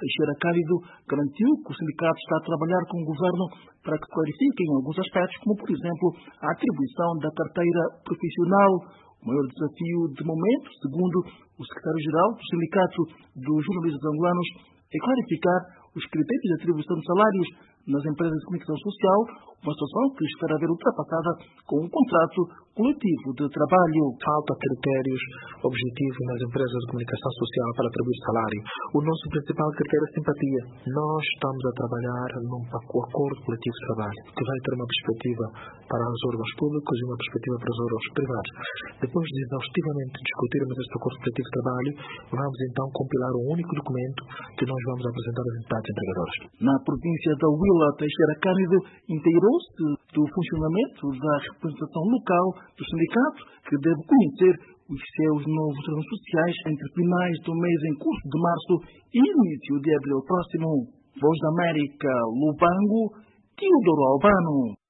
Teixeira Cândido garantiu que o sindicato está a trabalhar com o governo para que clarifiquem alguns aspectos, como, por exemplo, a atribuição da carteira profissional. O maior desafio de momento, segundo o secretário-geral do Sindicato dos Jornalistas Angolanos, é clarificar os critérios de atribuição de salários nas empresas de comunicação social, uma situação que espera ver ultrapassada com um contrato coletivo de trabalho. Falta critérios objetivos nas empresas de comunicação social para atribuir salário. O nosso principal critério é a simpatia. Nós estamos a trabalhar num acordo coletivo de trabalho, que vai ter uma perspectiva para os órgãos públicos e uma perspectiva para os órgãos privados. Depois de exaustivamente discutirmos este acordo coletivo de trabalho, vamos então compilar um único documento que nós vamos apresentar às entidades empregadoras. Na província da Huila, Teixeira Cândido inteirou-se do funcionamento da representação local do sindicato, que deve conhecer os seus novos termos sociais entre finais do mês em curso de março e início de abril próximo. Voz da América, Lubango, Teodoro Albano.